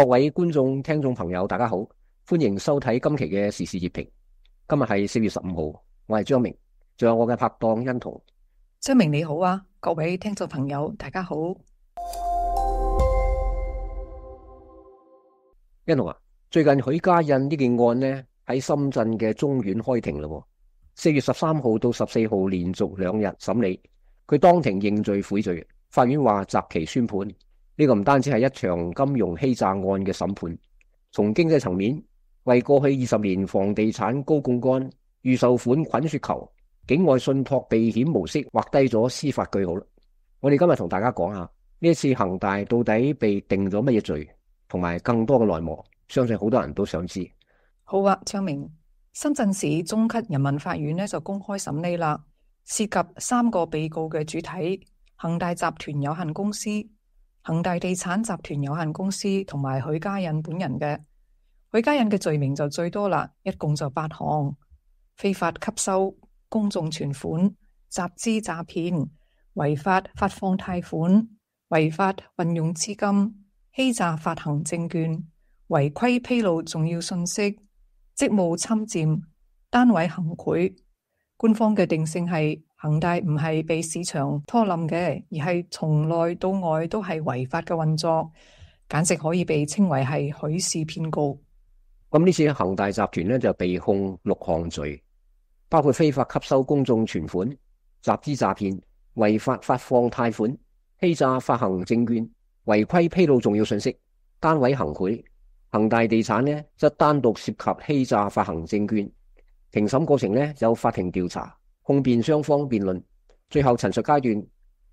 各位觀眾、聽眾朋友，大家好，歡迎收睇今期嘅時事熱評。今日係4月15號，我係張明，仲有我嘅拍檔欣彤。 張明你好啊，各位聽眾朋友，大家好。 欣彤啊，最近許家印呢件案呢喺深圳嘅中院開庭啦。4月13號到14號連續2日審理，佢當庭認罪悔罪，法院話擇期宣判。呢個唔單止係一場金融欺詐案嘅審判，從經濟層面為過去20年房地產高槓桿、預售款滾雪球、境外信託避險模式畫低咗司法句號啦。我哋今日同大家講下呢一次恒大到底被定咗乜嘢罪，同埋更多嘅內幕，相信好多人都想知。 好啊，張明，深圳市中級人民法院呢就公開審理啦，涉及3個被告嘅主體：恒大集團有限公司、恒大地產集團有限公司同埋許家印本人嘅。許家印嘅罪名就最多啦，一共就8項：非法吸收公眾存款、集資詐騙、違法發放貸款、違法運用資金、欺詐發行證券、違規披露重要信息、職務侵佔、單位行賄。官方嘅定性係恒大唔係被市場拖冧嘅，而係從內到外都係違法嘅運作，簡直可以被稱為係許氏騙局。 咁呢次恒大集團呢就被控6項罪，包括非法吸收公眾存款、集資詐騙、違法發放貸款、欺詐發行證券、違規披露重要信息、單位行賄。恒大地產呢則單獨涉及欺詐發行證券。庭審過程呢有法庭調查，控辯雙方辯論，最後陳述階段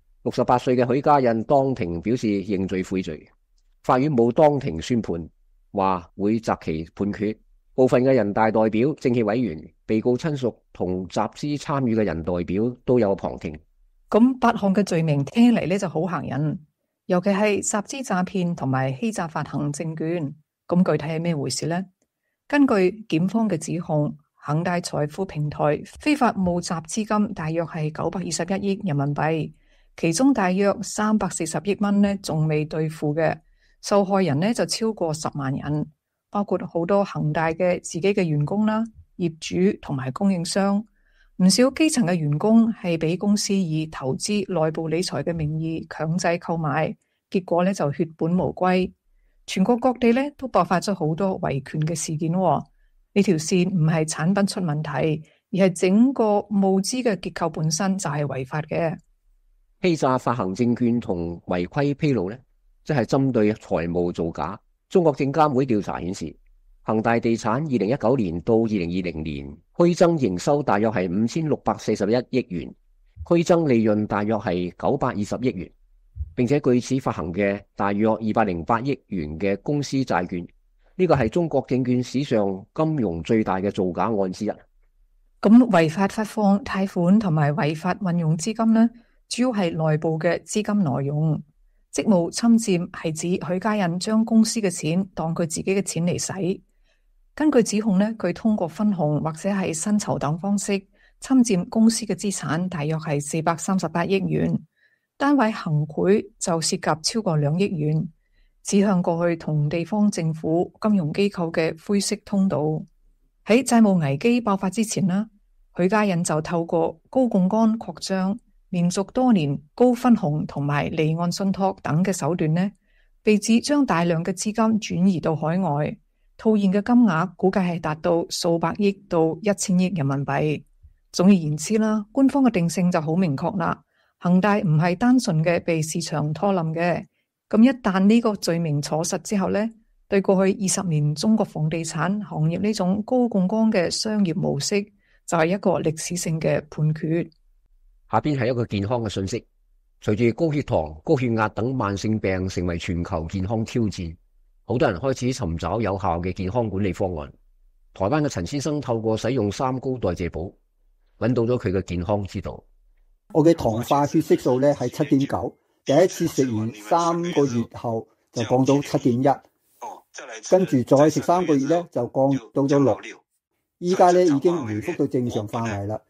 ，68歲嘅許家印當庭表示認罪悔罪。法院冇當庭宣判，話會擇期判決。部分嘅人大代表、政協委員、被告親屬同集資參與嘅人代表都有旁聽。 咁8項嘅罪名聽起嚟呢就好嚇人，尤其係集資詐騙同埋欺詐發行證券。咁具體係咩回事呢？根據檢方嘅指控，恒大財富平台非法募集資金大約係921億人民幣，其中大約340億蚊呢仲未兌付嘅，受害人呢就超過10萬人，包括好多恒大嘅自己嘅員工啦、業主同埋供應商，唔少基層嘅員工係俾公司以投資內部理財嘅名義強制購買，結果呢就血本無歸。全國各地呢都爆發咗好多維權嘅事件。呢條線唔係產品出問題，而係整個募資嘅結構本身就係違法嘅。 欺詐發行證券同違規披露呢，即係針對財務造假。中國證監會調查顯示，恒大地產2019年到2020年虛增營收大約係5641億元，虛增利潤大約係920億元，並且據此發行嘅大約208億元嘅公司債券。呢個係中國證券史上金融最大嘅造假案之一。 咁違法發放貸款同埋違法運用資金呢，主要係內部嘅資金挪用。職務侵佔係指許家印將公司嘅錢當佢自己嘅錢嚟使。根據指控呢，佢通過分紅或者係薪酬等方式侵佔公司嘅資產大約係438億元。單位行賄就涉及超過2億元。指向過去同地方政府、金融機構嘅灰色通道。喺債務危機爆發之前呢，許家印就透過高槓桿擴張、連續多年高分紅同埋離岸信託等嘅手段呢，被指將大量嘅資金轉移到海外，套現嘅金額估計係達到數百億到1000億人民幣。總而言之啦，官方嘅定性就好明確啦，恒大唔係單純嘅被市場拖冧嘅。咁一旦呢個罪名坐實之後呢，對過去20年中國房地產行業呢種高槓桿嘅商業模式就係一個歷史性嘅判決。 下邊係一個健康嘅信息，隨住高血糖、高血壓等慢性病成為全球健康挑戰，好多人開始尋找有效嘅健康管理方案。台灣嘅陳先生透過使用3高代謝寶，揾到咗佢嘅健康之道。 我嘅糖化血色素呢係7.9。第一次食完3個月後就降到7.1，跟住再食3個月咧就降到咗6，依家咧已經回復到正常範圍啦。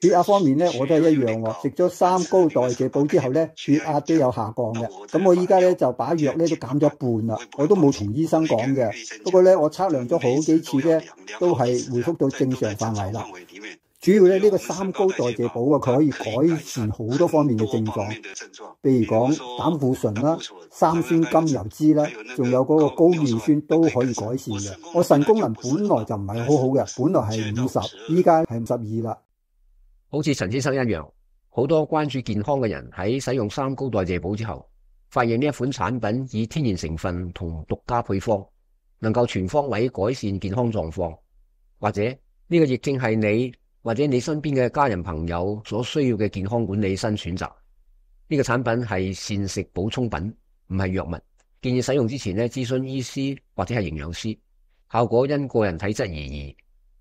血壓方面咧，我都係一樣喎。食咗3高代謝補之後咧，血壓都有下降嘅。咁我依家咧就把藥咧都減咗一半啦，我都冇同醫生講嘅。不過咧，我測量咗好幾次咧，都係回復到正常範圍啦。主要咧呢個3高代謝補啊，佢可以改善好多方面嘅症狀，譬如講膽固醇啦、三酸甘油酯啦，仲有嗰個高尿酸都可以改善嘅。我腎功能本來就唔係好好嘅，本來係50，依家係52啦。 好似陳先生一樣，好多關注健康嘅人喺使用3高代謝補之後，發現呢一款產品以天然成分同獨家配方，能夠全方位改善健康狀況，或者呢個亦正係你或者你身邊嘅家人朋友所需要嘅健康管理新選擇。呢個產品係膳食補充品，唔係藥物。建議使用之前呢，諮詢醫師或者係營養師，效果因個人體質而異。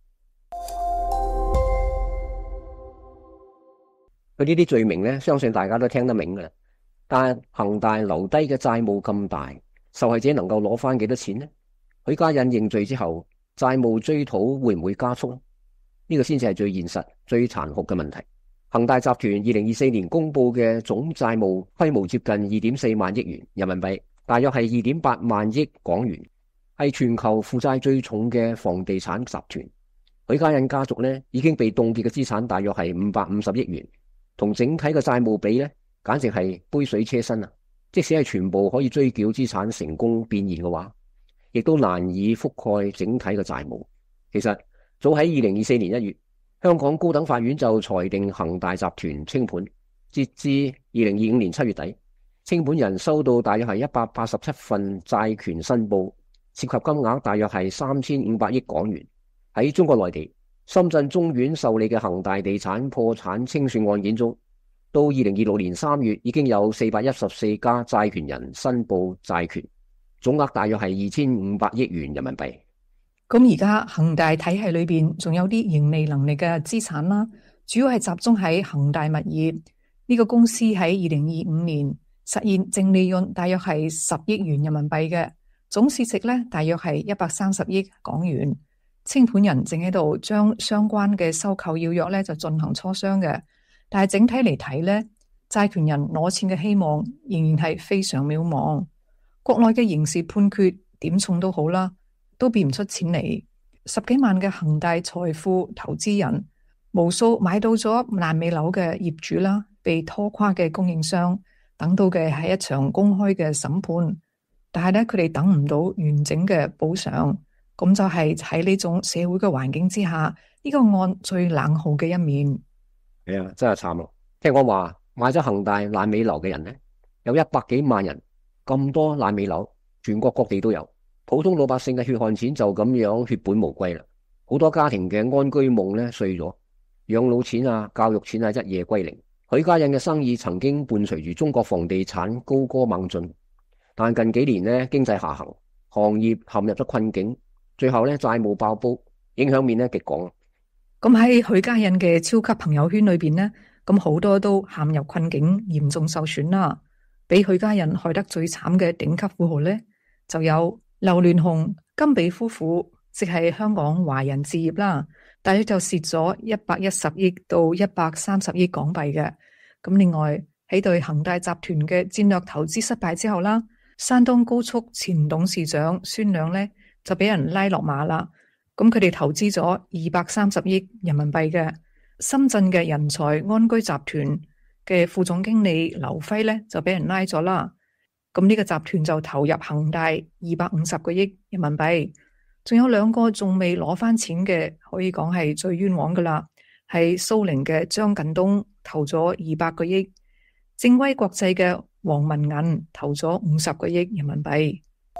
佢呢啲罪名呢，相信大家都聽得明㗎啦。但係恒大留低嘅債務咁大，受害者能夠攞翻幾多錢呢？許家印認罪之後，債務追討會唔會加速呢？呢個先至係最現實、最殘酷嘅問題。恒大集團2024年公布嘅總債務規模接近2.4萬億元人民幣，大約係2.8萬億港元，係全球負債最重嘅房地產集團。許家印家族呢，已經被凍結嘅資產大約係550億元，同整體嘅債務比呢，簡直係杯水車薪啊！即使係全部可以追繳資產成功變現嘅話，亦都難以覆蓋整體嘅債務。其實早喺2024年1月，香港高等法院就裁定恒大集團清盤。截至2025年7月底，清盤人收到大約係187份債權申報，涉及金額大約係3500億港元。喺中國內地，深圳中院受理嘅恒大地產破產清算案件中，到2026年3月已經有414家債權人申報債權，總額大約係2500億元人民幣。 咁而家恒大體系裏邊仲有啲盈利能力嘅資產啦，主要係集中喺恒大物業。呢個公司喺2025年實現淨利潤大約係10億元人民幣嘅，總市值咧大約係130億港元。清盤人正喺度將相關嘅收購要約咧就進行磋商嘅，但係整體嚟睇咧，債權人攞錢嘅希望仍然係非常渺茫。國內嘅刑事判決點重都好啦，都變唔出錢嚟。10幾萬嘅恒大財富投資人，無數買到咗爛尾樓嘅業主啦，被拖垮嘅供應商，等到嘅係一場公開嘅審判，但係咧佢哋等唔到完整嘅補償，咁就係喺呢種社會嘅環境之下，呢個案最冷酷嘅一面。 係啊，真係慘咯！聽講話買咗恒大爛尾樓嘅人呢，有100幾萬人，咁多爛尾樓，全國各地都有。普通老百姓嘅血汗錢就咁樣血本無歸啦，好多家庭嘅安居夢呢碎咗，養老錢啊、教育錢啊一夜歸零。許家印嘅生意曾經伴隨住中國房地產高歌猛進，但近幾年呢經濟下行，行業陷入咗困境，最後呢債務爆煲，影響面呢極廣。 咁喺許家印嘅超級朋友圈裏邊呢，咁好多都陷入困境，嚴重受損啦。俾許家印害得最慘嘅頂級富豪呢，就有劉鑾雄、金比夫婦，即係香港華人置業啦，大約就蝕咗110億到130億港幣嘅。咁另外喺對恒大集團嘅戰略投資失敗之後啦，山東高速前董事長孫亮呢，就俾人拉落馬啦。咁佢哋投資咗230億人民幣嘅。深圳嘅人才安居集團嘅副總經理劉輝呢，就俾人拉咗啦。咁呢個集團就投入恒大250個億人民幣，仲有2個仲未攞翻錢嘅，可以講係最冤枉噶啦。係蘇寧嘅張近東投咗200個億，正威國際嘅黃文銀投咗50個億人民幣。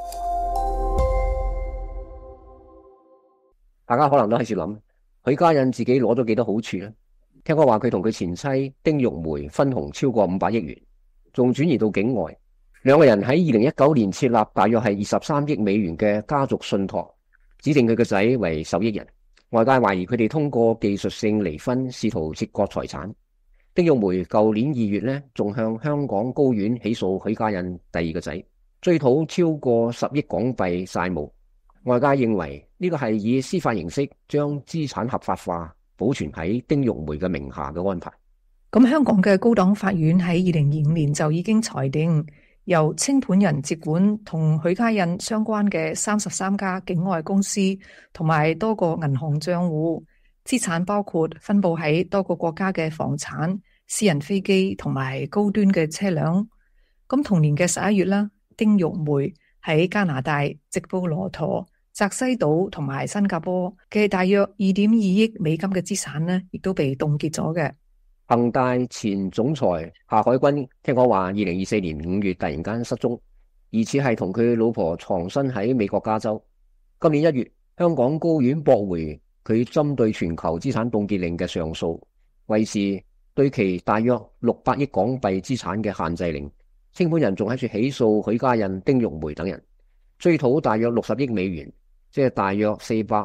大家可能都喺度諗，許家印自己攞咗幾多好處呢？聽講話佢同佢前妻丁玉梅分紅超過500億元，仲轉移到境外。兩個人喺2019年設立大約係23億美元嘅家族信託，指定佢個仔為受益人。外界懷疑佢哋通過技術性離婚，試圖切割財產。丁玉梅舊年2月呢，仲向香港高院起訴許家印第2個仔，追討超過10億港幣債務。外界認為呢個係以司法形式將資產合法化， 保存喺丁玉梅嘅名下嘅安排。 咁香港嘅高等法院喺2025年就已經裁定，由清盤人接管同許家印相關嘅33家境外公司同埋多個銀行賬戶，資產包括分佈喺多個國家嘅房產、私人飛機同埋高端嘅車輛。咁同年嘅11月啦，丁玉梅喺加拿大、直布羅陀、澤西島同埋新加坡嘅大約2.2億美金嘅資產呢，亦都被凍結咗嘅。 恒大前總裁夏海軍聽講話，2024年5月突然間失蹤，疑似係同佢老婆藏身喺美國加州。今年1月，香港高院駁回佢針對全球資產凍結令嘅上訴，維持對其大約600億港幣資產嘅限制令。清盤人仲喺處起訴許家印、丁玉梅等人，追討大約60億美元，即係大約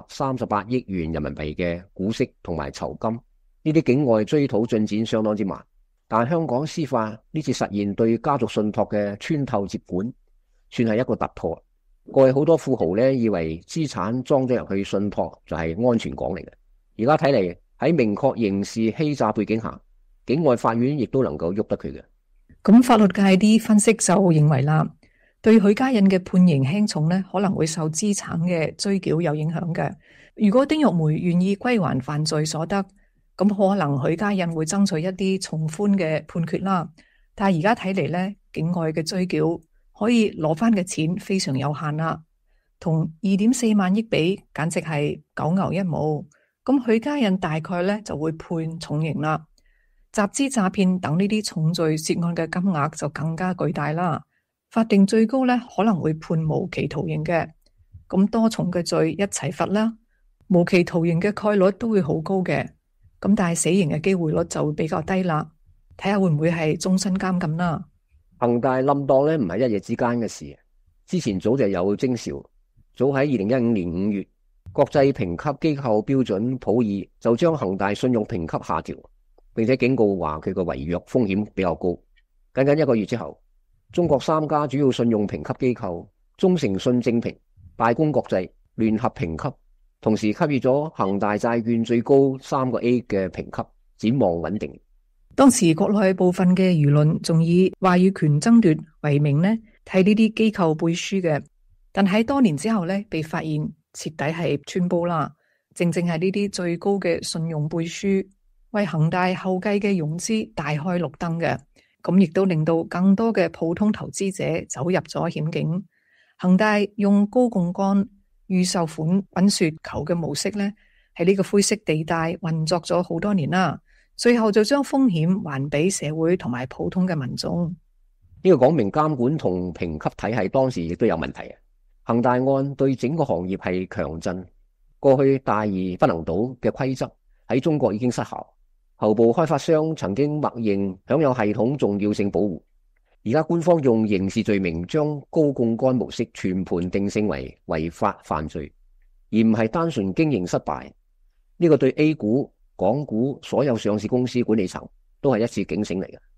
438億元人民幣嘅股息同埋酬金。呢啲境外追討進展相當之慢，但香港司法呢次實現對家族信託嘅穿透接管，算係一個突破。過去好多富豪呢，以為資產裝咗入去信託就係安全港嚟嘅，而家睇嚟喺明確刑事欺詐背景下，境外法院亦都能夠喐得佢嘅。 咁法律界啲分析就認為啦，對許家印嘅判刑輕重呢，可能會受資產嘅追繳有影響嘅。如果丁玉梅願意歸還犯罪所得，咁可能許家印會爭取一啲從寬嘅判決啦。但係而家睇嚟呢，境外嘅追繳可以攞翻嘅錢非常有限啦，同2.4萬億比，簡直係九牛一毛。咁許家印大概呢就會判重刑啦。集資詐騙等呢啲重罪涉案嘅金額就更加巨大啦，法定最高呢可能會判無期徒刑嘅。咁多重嘅罪一齊罰啦，無期徒刑嘅概率都會好高嘅。咁但係死刑嘅機會率就會比較低啦，睇下會唔會係終身監禁啦。 恒大冧檔咧唔係一夜之間嘅事，之前早就有徵兆。早喺2015年5月，國際評級機構標準普爾就將恒大信用評級下調，並且警告話佢個違約風險比較高。僅僅1個月之後，中國3家主要信用評級機構中誠信正評、大公國際聯合評級，同時給予咗恒大債券最高3個 A 嘅評級，展望穩定。 當時國內部分嘅輿論仲以話語權爭奪為名呢，替呢啲機構背書嘅，但喺多年之後呢，被發現徹底係穿煲啦。正正係呢啲最高嘅信用背書，為恒大後繼嘅融資大開綠燈嘅，咁亦都令到更多嘅普通投資者走入咗險境。恒大用高槓桿預售款滾雪球嘅模式呢，喺呢個灰色地帶運作咗好多年啦，最後就將風險還俾社會同埋普通嘅民眾。 呢個講明監管同評級體系當時亦都有問題。恒大案對整個行業係強震，過去大而不能倒嘅規則喺中國已經失效。後部開發商曾經默認享有系統重要性保護，而家官方用刑事罪名將高槓桿模式全盤定性為違法犯罪，而唔係單純經營失敗。呢個對 A 股、港股所有上市公司管理層都係一次警醒嚟嘅。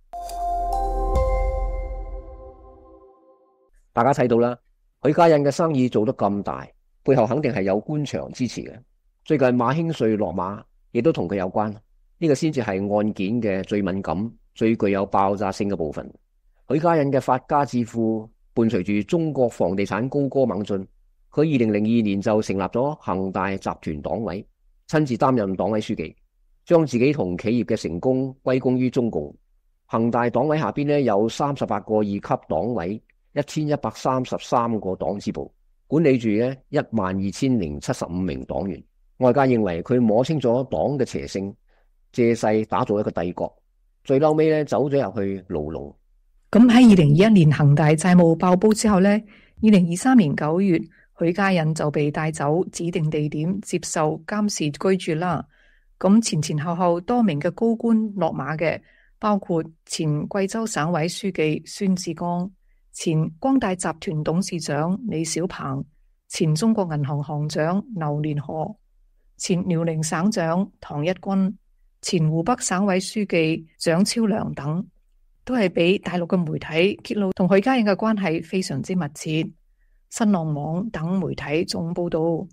大家睇到啦，許家印嘅生意做得咁大，背後肯定係有官場支持嘅。最近馬興瑞落馬，亦都同佢有關。呢個先至係案件嘅最敏感、最具有爆炸性嘅部分。許家印嘅發家致富，伴隨住中國房地產高歌猛進，佢2002年就成立咗恒大集團黨委，親自擔任黨委書記，將自己同企業嘅成功歸功於中共。恒大黨委下邊呢有38個二級黨委，1133個黨支部，管理住呢12075名黨員。外界認為佢摸清咗黨嘅邪性，借勢打造一個帝國，最嬲尾咧走咗入去牢籠。 咁喺2021年恒大債務爆煲之後呢，2023年9月，許家印就被帶走指定地點接受監視居住啦。咁前後多名嘅高官落馬嘅，包括前貴州省委書記孫志剛、前光大集團董事長李小鵬、前中國銀行行長劉連河、前遼寧省長唐一軍、前湖北省委書記蔣超良等，都係俾大陸嘅媒體揭露同許家印嘅關係非常之密切。新浪網等媒體仲報道，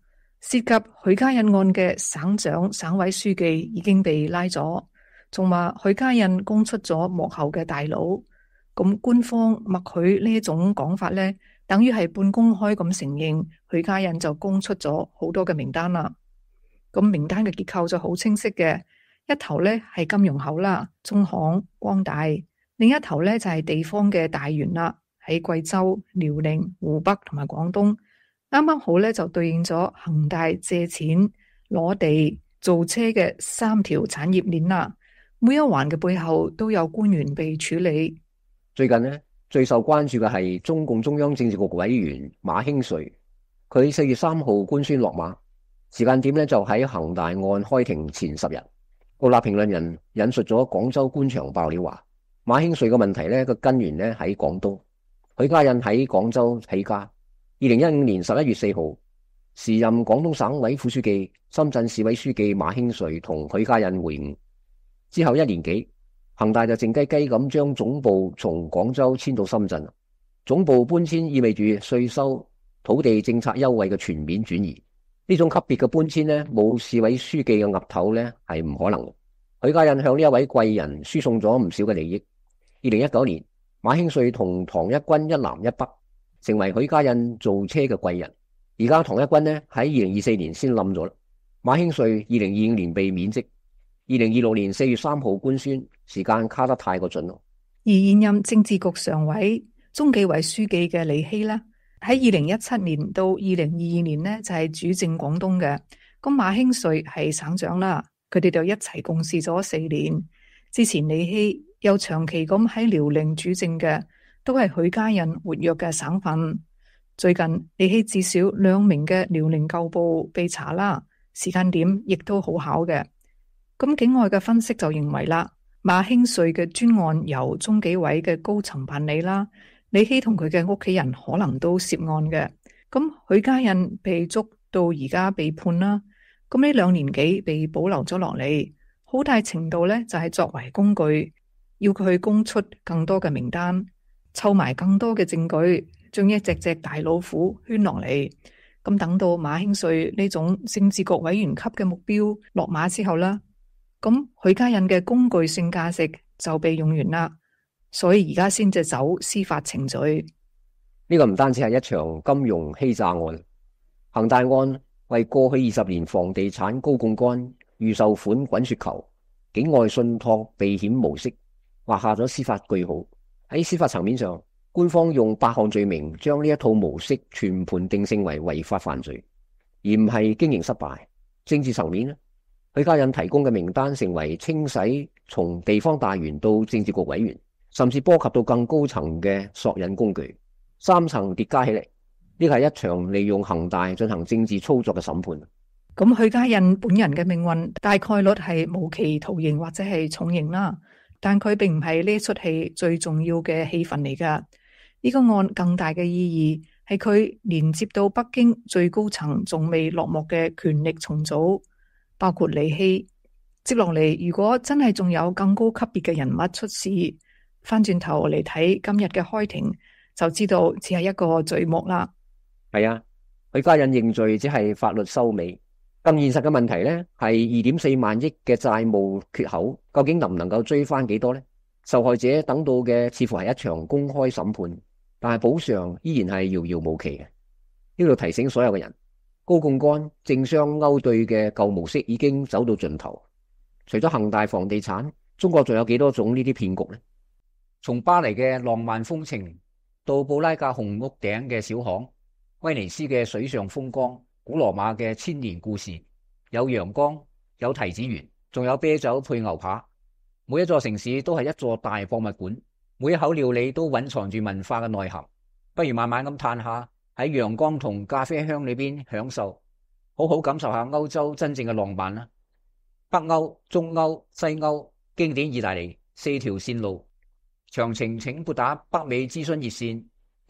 涉及許家印案嘅省長、省委書記已經被拉咗，仲話許家印供出咗幕後嘅大佬。咁官方默許呢一種講法呢，等於係半公開咁承認許家印就供出咗好多嘅名單啦。咁名單嘅結構就好清晰嘅，一頭呢係金融口啦，中行、光大；另一頭呢就係地方嘅大員啦，喺貴州、遼寧、湖北同埋廣東，啱啱好呢就對應咗恒大借錢、攞地、造車嘅三條產業鏈啦。每一環嘅背後都有官員被處理。 最近呢，最受關注嘅係中共中央政治局委員馬興瑞，佢4月3號官宣落馬，時間點呢就喺恒大案開庭前10日。獨立評論人引述咗廣州官場爆料話，馬興瑞嘅問題呢個根源呢喺廣東，許家印喺廣州起家。2015年11月4號，時任廣東省委副書記、深圳市委書記馬興瑞同許家印會晤之後1年幾，恒大就靜雞雞咁將總部從廣州遷到深圳。總部搬遷意味住稅收、土地政策優惠嘅全面轉移。呢種級別嘅搬遷呢，冇市委書記嘅額頭呢係唔可能嘅。許家印向呢一位貴人輸送咗唔少嘅利益。2019年，馬興瑞同唐一軍一南一北，成為許家印造車嘅貴人。而家唐一軍呢喺2024年先冧咗啦。馬興瑞2025年被免職，2026年4月3號官宣，時間卡得太過準咯。 而現任政治局常委、中紀委書記嘅李希呢，喺2017年到2022年呢，就係主政廣東嘅。咁馬興瑞係省長啦，佢哋就一齊共事咗4年。之前李希又長期咁喺遼寧主政嘅，都係許家印活躍嘅省份。最近李希至少2名嘅遼寧舊部被查啦，時間點亦都好巧嘅。咁境外嘅分析就認為啦，馬興瑞嘅專案由中紀委嘅高層辦理啦，李希同佢嘅屋企人可能都涉案嘅。咁許家印被捉到而家被判啦，咁呢2年幾被保留咗落嚟，好大程度呢就係作為工具，要佢供出更多嘅名單，湊埋更多嘅證據，將一隻隻大老虎圈落嚟。咁等到馬興瑞呢種政治局委員級嘅目標落馬之後啦，咁許家印嘅工具性價值就被用完啦，所以而家先至走司法程序。 呢個唔單止係一場金融欺詐案，恒大案為過去20年房地產高槓桿、預售款滾雪球、境外信託避險模式畫下咗司法句號。喺司法層面上，官方用8項罪名將呢一套模式全盤定性為違法犯罪，而唔係經營失敗。政治層面呢，許家印提供嘅名單成為清洗從地方大員到政治局委員，甚至波及到更高層嘅索引工具，3層疊加起嚟，呢個係一場利用恒大進行政治操作嘅審判。 咁許家印本人嘅命運大概率係無期徒刑或者係重刑啦，但佢並唔係呢出戲最重要嘅戲份嚟噶。呢個案更大嘅意義係佢連接到北京最高層仲未落幕嘅權力重組，包括李希。接落嚟，如果真係仲有更高級別嘅人物出事，翻轉頭嚟睇今日嘅開庭，就知道只係一個序幕啦。 係啊，許家印認罪只係法律收尾，更現實嘅問題呢係2.4萬億嘅債務缺口，究竟能唔能夠追翻幾多呢？受害者等到嘅似乎係一場公開審判，但係補償依然係遙遙無期嘅。呢度提醒所有嘅人，高槓桿政商勾兌嘅舊模式已經走到盡頭。除咗恒大房地產，中國仲有幾多種呢啲騙局呢？從巴黎嘅浪漫風情到布拉格紅屋頂嘅小巷，威尼斯嘅水上風光，古羅馬嘅千年故事，有陽光，有提子園，仲有啤酒配牛扒。每一座城市都係一座大博物館，每一口料理都蘊藏住文化嘅內涵。不如慢慢咁嘆下，喺陽光同咖啡香裏邊享受，好好感受下歐洲真正嘅浪漫啦。北歐、中歐、西歐，經典意大利4條線路，詳情請撥打北美諮詢熱線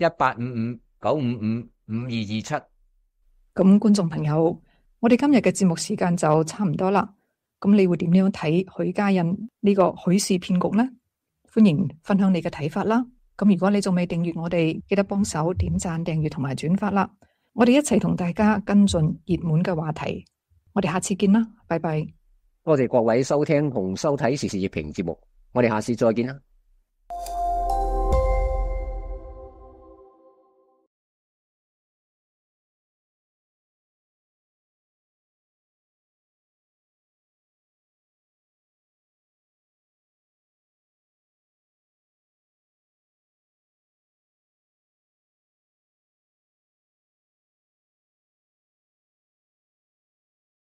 1855-955-5227。 咁觀眾朋友，我哋今日嘅節目時間就差唔多啦。咁你會點樣睇許家印呢個許氏騙局呢？歡迎分享你嘅睇法啦。咁如果你仲未訂閱我哋，記得幫手點讚、訂閱同埋轉發啦。 我哋一齊同大家跟進熱門嘅話題。我哋下次見啦，拜拜。 多謝各位收聽同收睇時事熱評節目，我哋下次再見啦。